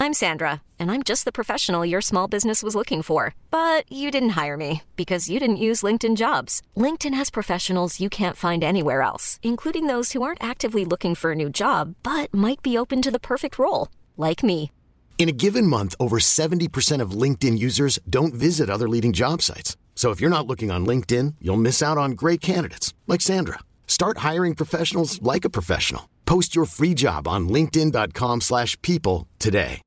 I'm Sandra, and I'm just the professional your small business was looking for. But you didn't hire me because you didn't use LinkedIn Jobs. LinkedIn has professionals you can't find anywhere else, including those who aren't actively looking for a new job, but might be open to the perfect role, like me. In a given month, over 70% of LinkedIn users don't visit other leading job sites. So if you're not looking on LinkedIn, you'll miss out on great candidates like Sandra. Start hiring professionals like a professional. Post your free job on linkedin.com/people today.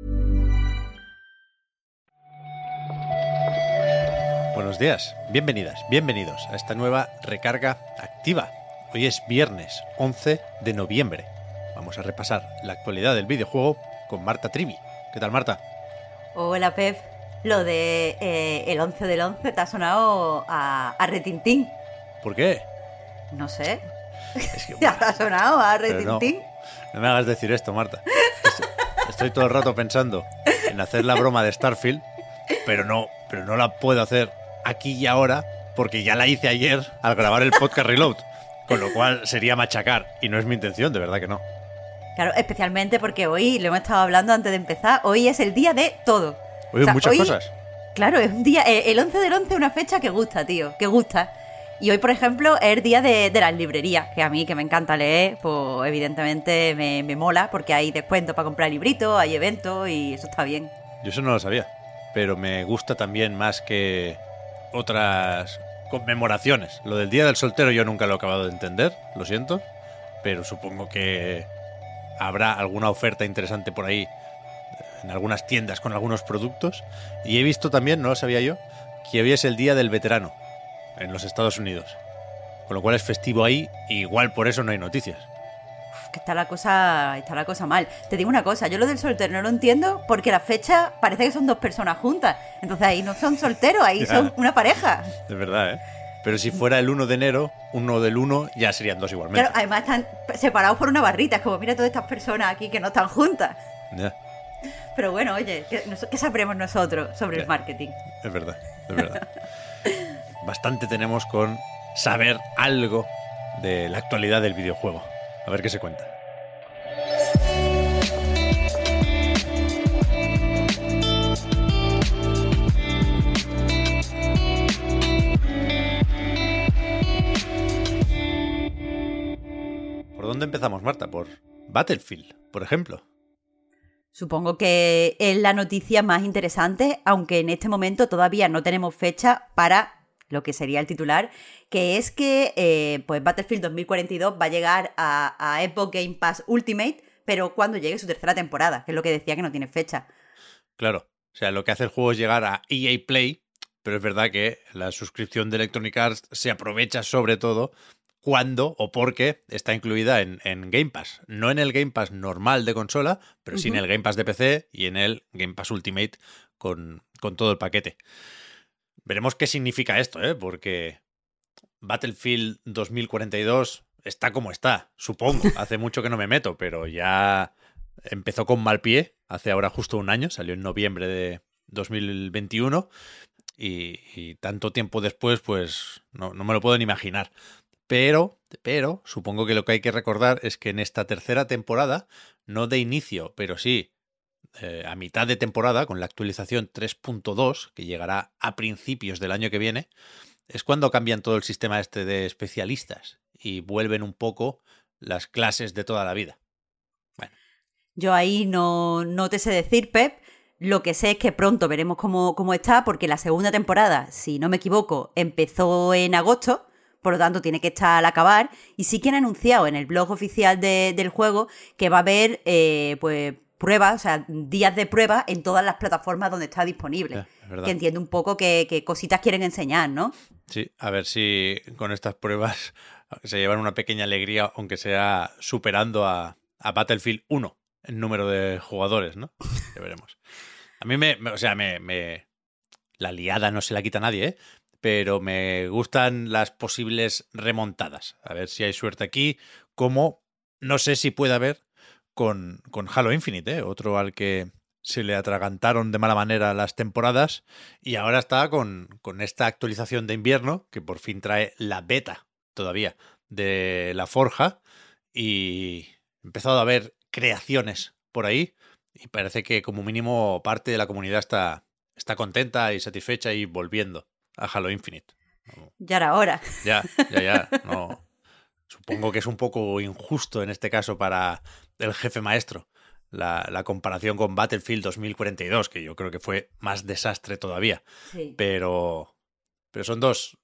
Buenos días, bienvenidas, bienvenidos a esta nueva recarga activa. Hoy es viernes 11 de noviembre. Vamos a repasar la actualidad del videojuego con Marta Trivi. ¿Qué tal, Marta? Hola, Pep. Lo de el 11 del 11 te ha sonado a Retintín. ¿Por qué? No sé. Es que, ¿Te ha sonado a Retintín? No me hagas decir esto, Marta. Estoy todo el rato pensando en hacer la broma de Starfield, pero no la puedo hacer aquí y ahora porque ya la hice ayer al grabar el podcast Reload, con lo cual sería machacar y no es mi intención, de verdad que no. Claro, especialmente porque hoy, lo hemos estado hablando antes de empezar, hoy es el día de todo. Hoy hay muchas cosas. Claro, es un día, el 11 del 11 es una fecha que gusta, tío, que gusta. Y hoy, por ejemplo, es el día de las librerías, que a mí, que me encanta leer, pues evidentemente me mola, porque hay descuentos para comprar libritos, hay eventos y eso está bien. Yo eso no lo sabía, pero me gusta también más que otras conmemoraciones. Lo del Día del Soltero yo nunca lo he acabado de entender, lo siento, pero supongo que habrá alguna oferta interesante por ahí en algunas tiendas con algunos productos. Y he visto también, no lo sabía yo, que hoy es el Día del Veterano en los Estados Unidos, con lo cual es festivo ahí, e igual por eso no hay noticias. Que está la cosa mal. Te digo una cosa, yo lo del soltero no lo entiendo porque la fecha parece que son dos personas juntas. Entonces ahí no son solteros, ahí son una pareja. Es verdad, ¿eh? Pero si fuera el 1 de enero, uno del 1 ya serían dos igualmente. Claro, además están separados por una barrita. Es como, mira todas estas personas aquí que no están juntas. Ya. Pero bueno, oye, ¿qué sabremos nosotros sobre el marketing? Es verdad, es verdad. Bastante tenemos con saber algo de la actualidad del videojuego. A ver qué se cuenta. ¿Por dónde empezamos, Marta? ¿Por Battlefield, por ejemplo? Supongo que es la noticia más interesante, aunque en este momento todavía no tenemos fecha para lo que sería el titular, que es que pues Battlefield 2042 va a llegar a Xbox Game Pass Ultimate, pero cuando llegue su tercera temporada, que es lo que decía que no tiene fecha. Claro, o sea, lo que hace el juego es llegar a EA Play, pero es verdad que la suscripción de Electronic Arts se aprovecha sobre todo cuando o porque está incluida en Game Pass. No en el Game Pass normal de consola, pero sí en el Game Pass de PC y en el Game Pass Ultimate con todo el paquete. Veremos qué significa esto, ¿eh? Porque Battlefield 2042 está como está, supongo. Hace mucho que no me meto, pero ya empezó con mal pie hace ahora justo un año. Salió en noviembre de 2021 y tanto tiempo después, pues no me lo puedo ni imaginar. Pero supongo que lo que hay que recordar es que en esta tercera temporada, no de inicio, pero sí a mitad de temporada, con la actualización 3.2, que llegará a principios del año que viene, es cuando cambian todo el sistema este de especialistas y vuelven un poco las clases de toda la vida. Bueno. Yo ahí no te sé decir, Pep. Lo que sé es que pronto veremos cómo está, porque la segunda temporada, si no me equivoco, empezó en agosto, por lo tanto tiene que estar al acabar. Y sí que han anunciado en el blog oficial del juego que va a haber pues pruebas, o sea, días de prueba en todas las plataformas donde está disponible. Que entiendo un poco qué cositas quieren enseñar, ¿no? Sí, a ver si con estas pruebas se llevan una pequeña alegría, aunque sea superando a Battlefield 1 en número de jugadores, ¿no? Ya veremos. A mí la liada no se la quita a nadie, ¿eh? Pero me gustan las posibles remontadas. A ver si hay suerte aquí, como no sé si puede haber con Halo Infinite, ¿eh? Otro al que se le atragantaron de mala manera las temporadas y ahora está con esta actualización de invierno que por fin trae la beta todavía de la Forja y he empezado a ver creaciones por ahí Y parece que como mínimo parte de la comunidad está contenta y satisfecha y volviendo a Halo Infinite. Ya era hora. Ya. No. Supongo que es un poco injusto en este caso para el jefe maestro la comparación con Battlefield 2042, que yo creo que fue más desastre todavía. Sí. Pero son dos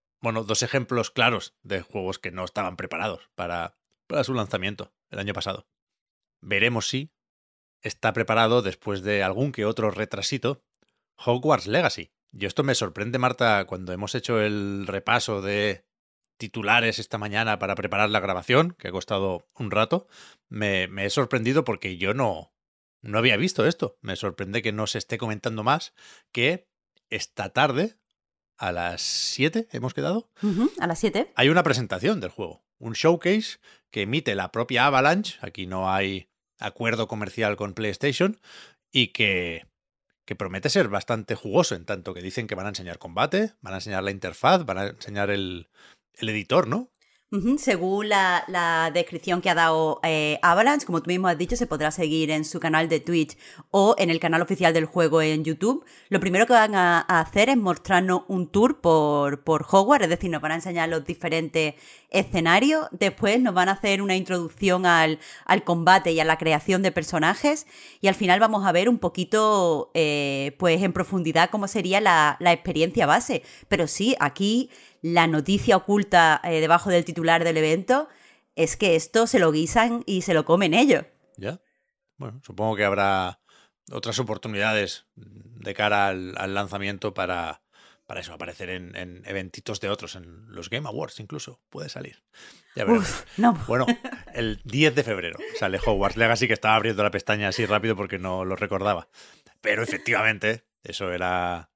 ejemplos claros de juegos que no estaban preparados para su lanzamiento el año pasado. Veremos si está preparado después de algún que otro retrasito Hogwarts Legacy. Y esto me sorprende, Marta, cuando hemos hecho el repaso de titulares esta mañana para preparar la grabación, que ha costado un rato, me he sorprendido porque yo no había visto esto. Me sorprende que no se esté comentando más, que esta tarde, a las 7, ¿hemos quedado? A las 7. Hay una presentación del juego, un showcase que emite la propia Avalanche, aquí no hay acuerdo comercial con PlayStation, y que promete ser bastante jugoso, en tanto que dicen que van a enseñar combate, van a enseñar la interfaz, van a enseñar el editor, ¿no? Según la descripción que ha dado Avalanche, como tú mismo has dicho, se podrá seguir en su canal de Twitch o en el canal oficial del juego en YouTube. Lo primero que van a hacer es mostrarnos un tour por Hogwarts, es decir, nos van a enseñar los diferentes escenarios. Después nos van a hacer una introducción al combate y a la creación de personajes. Y al final vamos a ver un poquito, pues en profundidad, cómo sería la experiencia base. Pero sí, aquí la noticia oculta debajo del titular del evento es que esto se lo guisan y se lo comen ellos. Ya. Bueno, supongo que habrá otras oportunidades de cara al lanzamiento para eso, aparecer en eventitos de otros, en los Game Awards incluso, puede salir. Ya veremos. No. Bueno, el 10 de febrero sale Hogwarts Legacy, que estaba abriendo la pestaña así rápido porque no lo recordaba. Pero efectivamente, eso era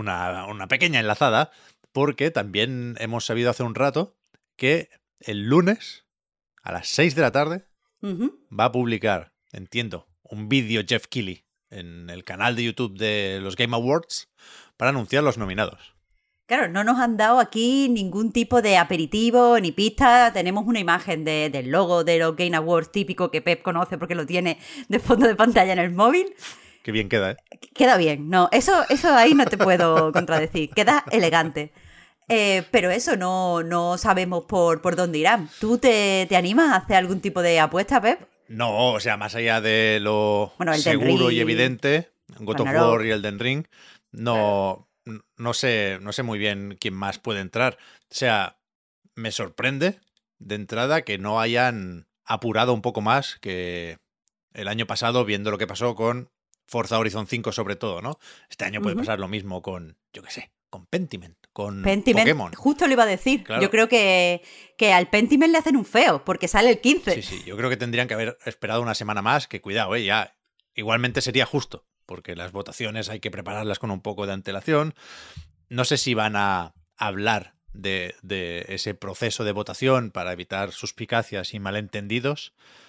una pequeña enlazada, porque también hemos sabido hace un rato que el lunes a las 6 de la tarde va a publicar, entiendo, un vídeo Jeff Keighley en el canal de YouTube de los Game Awards para anunciar los nominados. Claro, no nos han dado aquí ningún tipo de aperitivo ni pista. Tenemos una imagen del logo de los Game Awards típico que Pep conoce porque lo tiene de fondo de pantalla en el móvil. Qué bien queda, ¿eh? Queda bien, no, eso ahí no te puedo contradecir, queda elegante. Pero eso, no sabemos por dónde irán. ¿Tú te animas a hacer algún tipo de apuesta, Pep? No, o sea, más allá de lo Elden seguro Ring, y evidente, God of Ragnarok. War y Elden Ring, no sé muy bien quién más puede entrar. O sea, me sorprende de entrada que no hayan apurado un poco más que el año pasado, viendo lo que pasó con Forza Horizon 5 sobre todo, ¿no? Este año puede pasar lo mismo con, yo qué sé, con Pentiment, con Pokémon. Justo lo iba a decir. Claro. Yo creo que al Pentiment le hacen un feo, porque sale el 15. Sí, yo creo que tendrían que haber esperado una semana más, que cuidado, ya igualmente sería justo, porque las votaciones hay que prepararlas con un poco de antelación. No sé si van a hablar de ese proceso de votación para evitar suspicacias y malentendidos,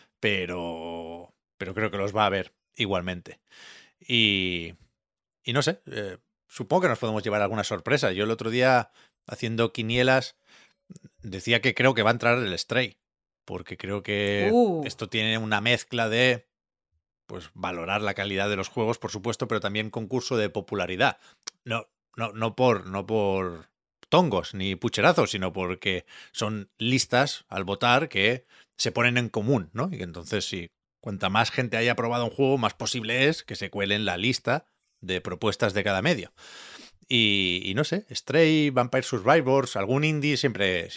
pero creo que los va a haber igualmente. Y no sé, supongo que nos podemos llevar alguna sorpresa. Yo el otro día, haciendo quinielas, decía que creo que va a entrar el Stray, porque creo que esto tiene una mezcla de, pues, valorar la calidad de los juegos, por supuesto, pero también concurso de popularidad. No por tongos ni pucherazos, sino porque son listas al votar que se ponen en común, ¿no? Y que entonces, si cuanta más gente haya probado un juego, más posible es que se cuele en la lista de propuestas de cada medio. Y no sé, Stray, Vampire Survivors, algún indie siempre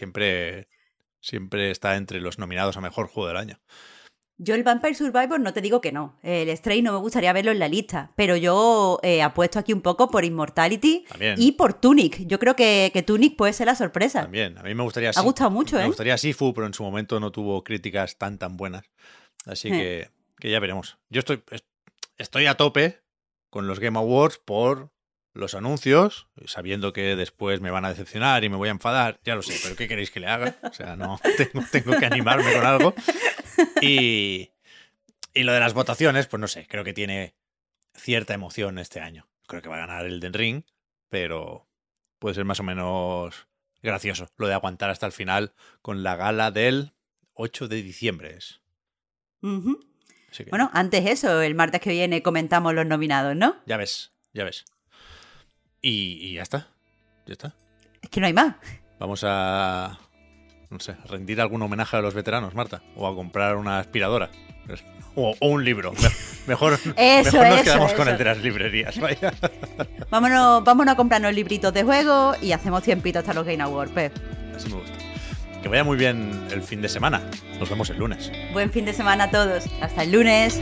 está entre los nominados a mejor juego del año. Yo el Vampire Survivor no te digo que no. El Stray no me gustaría verlo en la lista, pero yo apuesto aquí un poco por Immortality También. Y por Tunic. Yo creo que Tunic puede ser la sorpresa. También, a mí me gustaría Ha gustado mucho, Me gustaría Sifu, pero en su momento no tuvo críticas tan buenas. Así que ya veremos. Yo estoy a tope con los Game Awards por los anuncios, sabiendo que después me van a decepcionar y me voy a enfadar. Ya lo sé, pero ¿qué queréis que le haga? O sea, no, tengo que animarme con algo. Y lo de las votaciones, pues no sé, creo que tiene cierta emoción este año. Creo que va a ganar el Elden Ring, pero puede ser más o menos gracioso lo de aguantar hasta el final con la gala del 8 de diciembre. Así que, Bueno, antes eso, el martes que viene comentamos los nominados, ¿no? ya ves. Y ya está. Es que no hay más. Vamos a, no sé, rendir algún homenaje a los veteranos, Marta. O a comprar una aspiradora. O un libro. Mejor nos quedamos con el de las librerías. Vaya. Vámonos a comprarnos libritos de juego y hacemos tiempito hasta los Game Awards, Pep. Así me gusta. Que vaya muy bien el fin de semana. Nos vemos el lunes. Buen fin de semana a todos. Hasta el lunes.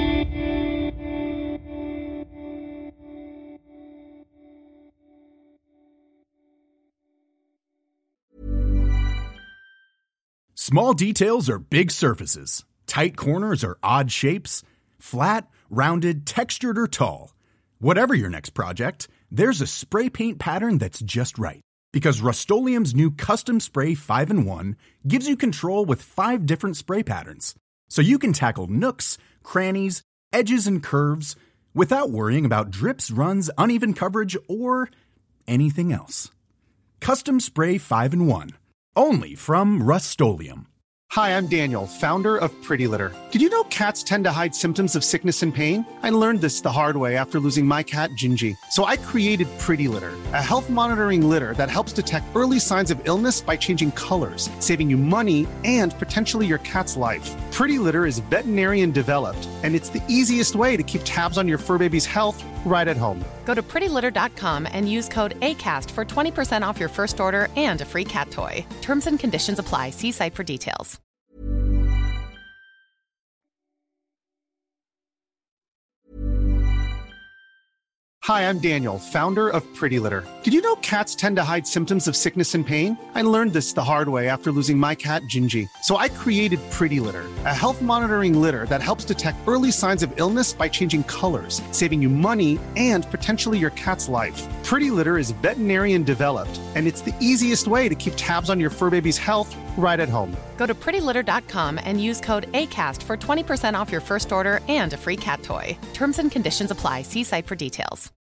Small details are big surfaces. Tight corners are odd shapes. Flat, rounded, textured, or tall. Whatever your next project, there's a spray paint pattern that's just right. Because Rust-Oleum's new Custom Spray 5-in-1 gives you control with 5 different spray patterns. So you can tackle nooks, crannies, edges, and curves without worrying about drips, runs, uneven coverage, or anything else. Custom Spray 5-in-1. Only from Rust-Oleum. Hi, I'm Daniel, founder of Pretty Litter. Did you know cats tend to hide symptoms of sickness and pain? I learned this the hard way after losing my cat, Gingy. So I created Pretty Litter, a health monitoring litter that helps detect early signs of illness by changing colors, saving you money and potentially your cat's life. Pretty Litter is veterinarian developed, and it's the easiest way to keep tabs on your fur baby's health right at home. Go to prettylitter.com and use code ACAST for 20% off your first order and a free cat toy. Terms and conditions apply. See site for details. Hi, I'm Daniel, founder of Pretty Litter. Did you know cats tend to hide symptoms of sickness and pain? I learned this the hard way after losing my cat, Gingy. So I created Pretty Litter, a health monitoring litter that helps detect early signs of illness by changing colors, saving you money and potentially your cat's life. Pretty Litter is veterinarian developed, and it's the easiest way to keep tabs on your fur baby's health right at home. Go to prettylitter.com and use code ACAST for 20% off your first order and a free cat toy. Terms and conditions apply. See site for details.